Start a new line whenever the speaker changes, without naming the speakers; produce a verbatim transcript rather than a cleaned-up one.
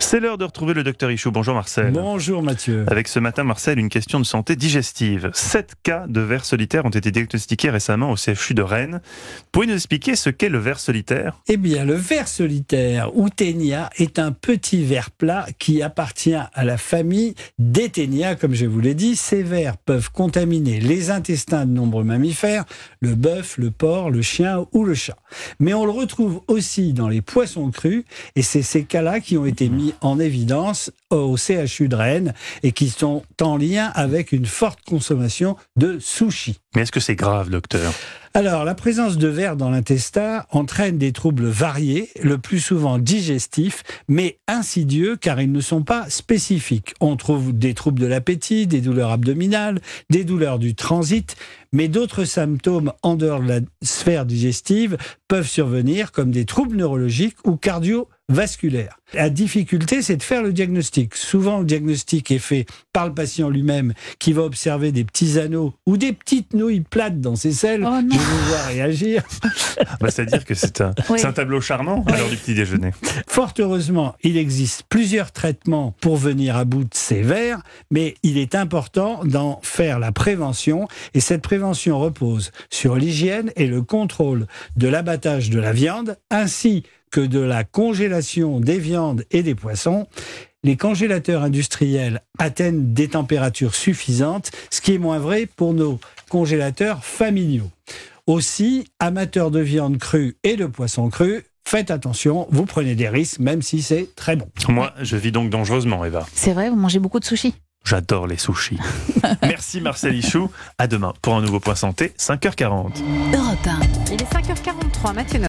C'est l'heure de retrouver le docteur Ichou. Bonjour Marcel.
Bonjour Mathieu.
Avec ce matin, Marcel, une question de santé digestive. Sept cas de vers solitaire ont été diagnostiqués récemment au C H U de Rennes. Pouvez-vous nous expliquer ce qu'est le ver solitaire ?
Eh bien, le ver solitaire ou ténia est un petit ver plat qui appartient à la famille des ténias, comme je vous l'ai dit. Ces vers peuvent contaminer les intestins de nombreux mammifères, le bœuf, le porc, le chien ou le chat. Mais on le retrouve aussi dans les poissons crus et c'est ces cas-là qui ont été mis en évidence au C H U de Rennes et qui sont en lien avec une forte consommation de sushi.
Mais est-ce que c'est grave, docteur ?
Alors, la présence de vers dans l'intestin entraîne des troubles variés, le plus souvent digestifs, mais insidieux car ils ne sont pas spécifiques. On trouve des troubles de l'appétit, des douleurs abdominales, des douleurs du transit, mais d'autres symptômes en dehors de la sphère digestive peuvent survenir comme des troubles neurologiques ou cardiovasculaires. La difficulté, c'est de faire le diagnostic. Souvent, le diagnostic est fait par le patient lui-même qui va observer des petits anneaux ou des petites nouilles plates dans ses selles.
Oh
Je vous vois réagir.
Bah, c'est-à-dire que c'est un,
Oui.
c'est un tableau charmant à l'heure du petit déjeuner.
Fort heureusement, il existe plusieurs traitements pour venir à bout de ces vers, mais il est important d'en faire la prévention. Et cette prévention repose sur l'hygiène et le contrôle de l'abattage de la viande, ainsi que de la congélation des viandes et des poissons. Les congélateurs industriels atteignent des températures suffisantes, ce qui est moins vrai pour nos congélateurs familiaux. Aussi, amateurs de viande crue et de poisson cru, faites attention, vous prenez des risques, même si c'est très bon.
Moi, je vis donc dangereusement, Eva.
C'est vrai, vous mangez beaucoup de sushis.
J'adore les sushis. Merci Marcel Ichou. À demain pour un nouveau Point Santé, cinq heures quarante.
Europe un.
Il est cinq heures quarante-trois, Mathieu.